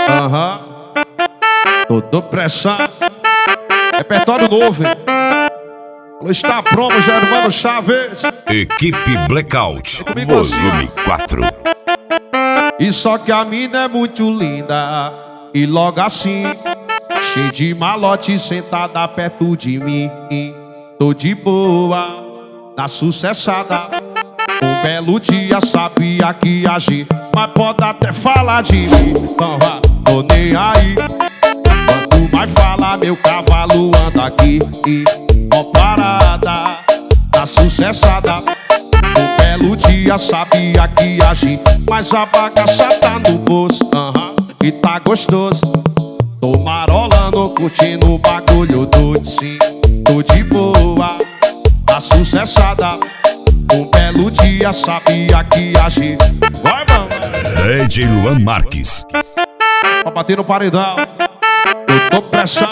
Aham. Todo pressão. Repertório novo, hein? Está promo, Germano Chaves. Equipe Blackout, volume 4. E só que a mina é muito linda. E logo assim, cheia de malote, sentada perto de mim. Tô de boa, na sucessada. Um belo dia sabia que agir, mas pode até falar de mim. Então vá, tô nem aí. Quanto mais fala, meu cavalo anda aqui. Ó parada, na sucessada. Um belo dia sabia que agir, mas a bagaça tá no bolso. E tá gostoso. Tô marolando, curtindo o bagulho doido, sim. Tô de boa, na sucessada. Um belo dia sabia que agir. Vai, mano! DJ Luan Marques. Pra bater no paredão. Eu tô pressão.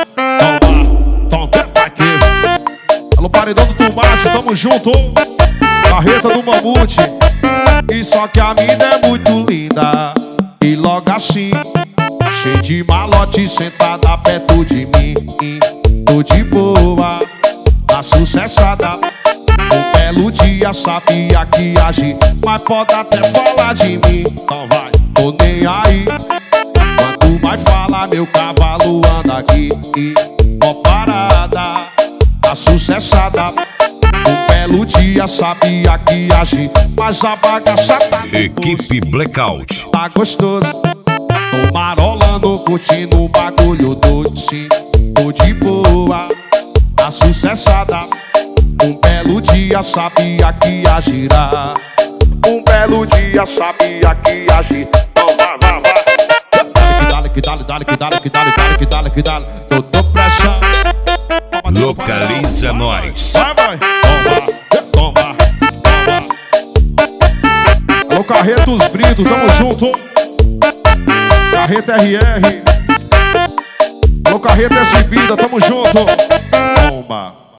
Toma, toma aqui. Alô, paredão do tomate, tamo junto. Carreta do mamute. E só que a mina é muito linda. E logo assim, cheia de malote, sentada perto de mim. Tô de boa, na sucessada. Um belo dia sabia que agir, mas pode até falar de mim. Então vai, tô nem aí. Quanto mais fala, meu cavalo anda aqui. Ó parada, a sucessada. Um belo dia sabia que agir, mas a bagaça tá no Equipe bolso. Blackout. Tá gostoso. Tô marolando, curtindo o bagulho doido, sim. Tô de boa, a sucessada. Um belo dia sabia que agirá. Um belo dia sabia que agir. Então vai, vai, vai. Dale, que dale, dale, que dale, que dale, dale, que dale, que dale. Tô pressão. Localiza nós. Vai, vai. Toma, toma, toma. Alô, Carreta dos Britos, tamo junto. Carreta RR. Alô, Carreta Exibida, tamo junto. Toma.